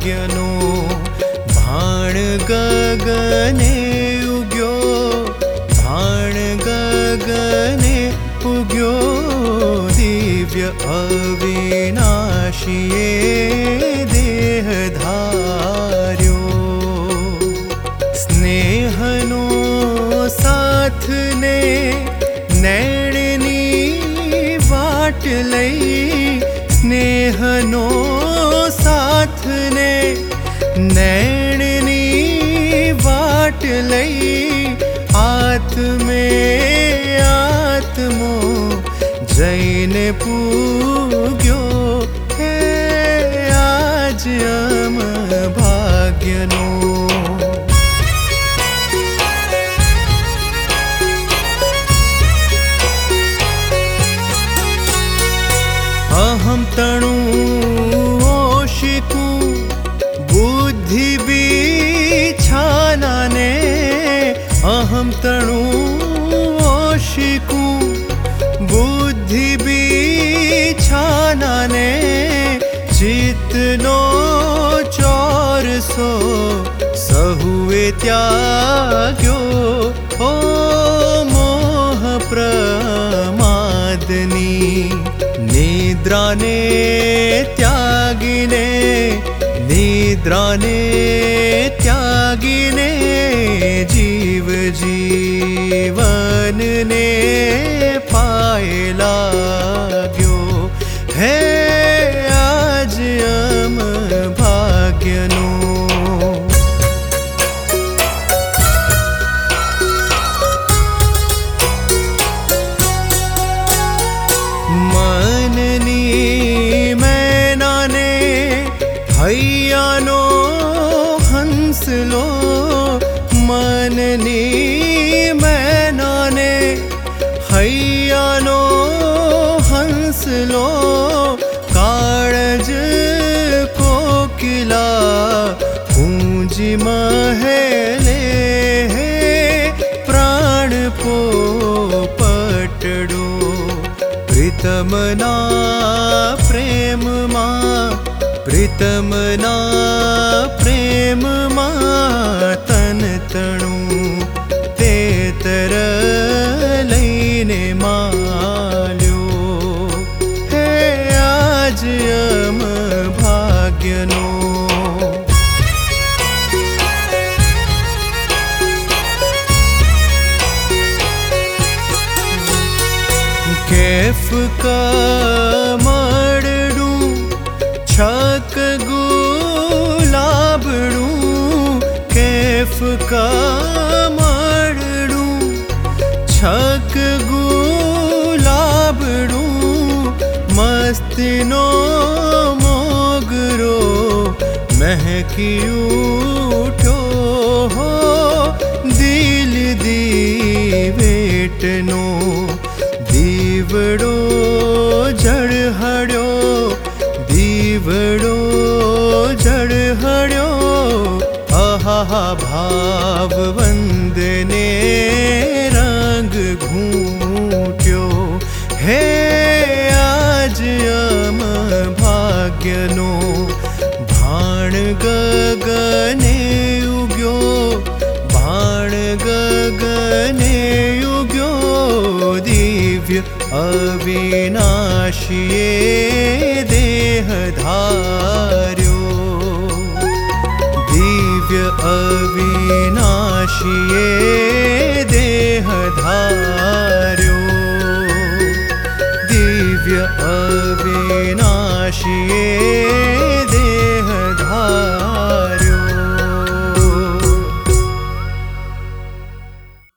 ભાગ્યનો ભાણ ગગને ઉગ્યો, ભાણ ગગને ઉગ્યો, દિવ્ય અવિનાશીએ દેહ ધાર્યો. સ્નેહનો સાથને નૈણની વાટ લઈ, સ્નેહનો સાથને નૈણની વાટ લઈ, આત્મે આત્મો જઈને પૂગ્યો. હે આજ અમ ભાગ્યનો. અહમ તણું ઓશિકું બુદ્ધિ બીછાનાને, અહમ તણું ઓશિકું બુદ્ધિ બીછાનાને, ચિત્તનો ચોરસો સહુએ ત્યાગ્યો. ઓ મોહ પ્રમાદની નિદ્રાને ત્યાગીને, નિદ્રાને ત્યાગીને, જીવ જીવનને પાયે લાગ્યો. હે આજ અમ ભાગ્યનો. મનની મેનાને હૈયાનો હંસલો, મનની મેનાને હૈયાનો હંસલો, કાળજ કોકિલા પૂંજી મહેલે, પ્રાણ પોપટડો. પ્રીતમના પ્રેમમાં, પ્રીતમના પ્રેમમાં તન તણું તેતર લઈને માલ્યો. હે આજ અમ ભાગ્યનો. કેફ કમળડું છક ગુલાબડું, કેફ કમળડું છક ગુલાબડું, મસ્તીનો મોગરો મહેકી ઉઠ્યો. દિલ દીવેટનો દીવડો ઝળહળ્યો, દીવડો ઝળહળ્યો. આહા ભાવ વંદને રંગ ઘૂંટ્યો. હે આજ અમ ભાગ્યનો. ભાણ ગગને ઉગ્યો, ભાણ ગગને ઉગ્યો, દિવ્ય અવિનાશીએ દેહ ધાર્યો. દિવ્ય અવિનાશીએ દેહ ધાર્યો. દિવ્ય અવિનાશીએ